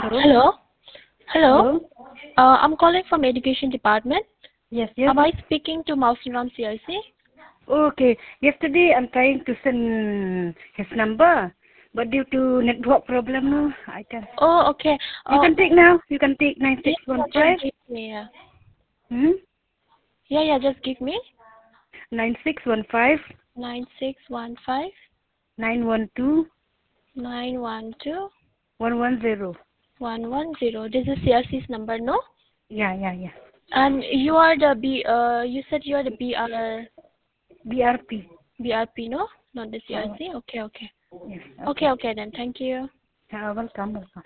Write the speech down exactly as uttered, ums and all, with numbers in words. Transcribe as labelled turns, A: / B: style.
A: Hello?
B: Hello. Hello.
A: Hello?
B: Uh, I'm calling from Education Department.
A: Yes, yes.
B: Am I speaking to Mausinram C I C?
A: Okay. Yesterday I'm trying to send his number, but due to network problem, no, I can.
B: Oh, okay.
A: You
B: Uh,
A: can take now. You can take nine
B: yeah,
A: six one
B: yeah,
A: five.
B: just give me. Yeah.
A: Hmm.
B: Yeah, yeah, just give me.
A: Nine six one five
B: Nine six one five
A: nine one two
B: nine one two
A: one one zero.
B: one one zero. This is C R C's number, no?
A: Yeah, yeah, yeah.
B: And you are the B. Uh, you said you are the B R
A: B R P.
B: B R P, no? Not the
A: Oh,
B: C R C. Okay, okay.
A: yes.
B: Okay,
A: Okay.
B: okay then. Thank you.
A: Uh, welcome, welcome.